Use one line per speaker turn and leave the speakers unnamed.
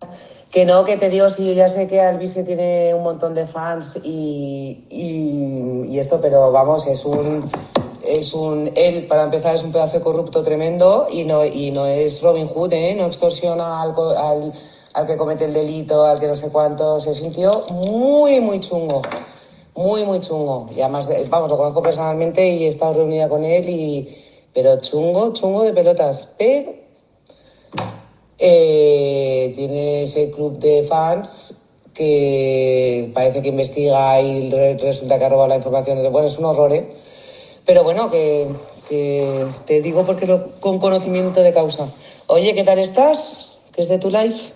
Que no, que te digo, sí, yo ya sé que Alvise tiene un montón de fans y esto, pero vamos, él, para empezar, es un pedazo de corrupto tremendo y no es Robin Hood, ¿eh? No extorsiona al que comete el delito, al que no sé cuántos. Es un tío muy, muy chungo. Muy, muy chungo. Y además, vamos, lo conozco personalmente y he estado reunida con él pero chungo, chungo de pelotas. Pero tiene ese club de fans que parece que investiga y resulta que ha robado la información. Bueno, es un horror, ¿eh? Pero bueno, que te digo porque con conocimiento de causa. Oye, ¿qué tal estás? ¿Qué es de tu life?